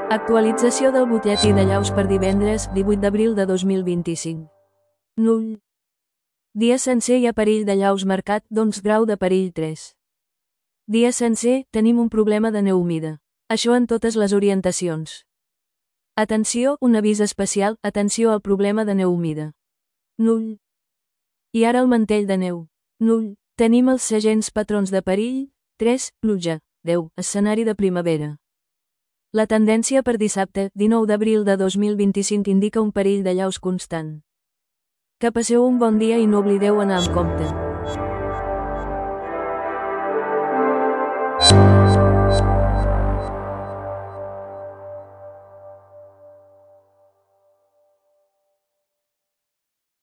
Actualització del butlletí de llaus per divendres, 18 d'abril de 2025. Null. Dia sencer hi ha perill de llaus marcat, doncs grau de perill 3. Dia sencer, tenim un problema de neu humida. Això en totes les orientacions. Atenció, un avís especial, atenció al problema de neu humida. Null. I ara el mantell de neu. Null. Tenim els segents patrons de perill. 3. Pluja. 10. Escenari de primavera. La tendència per dissabte, 19 d'abril de 2025 indica un perill de llaus constant. Que passeu un bon dia i no oblideu anar amb compte.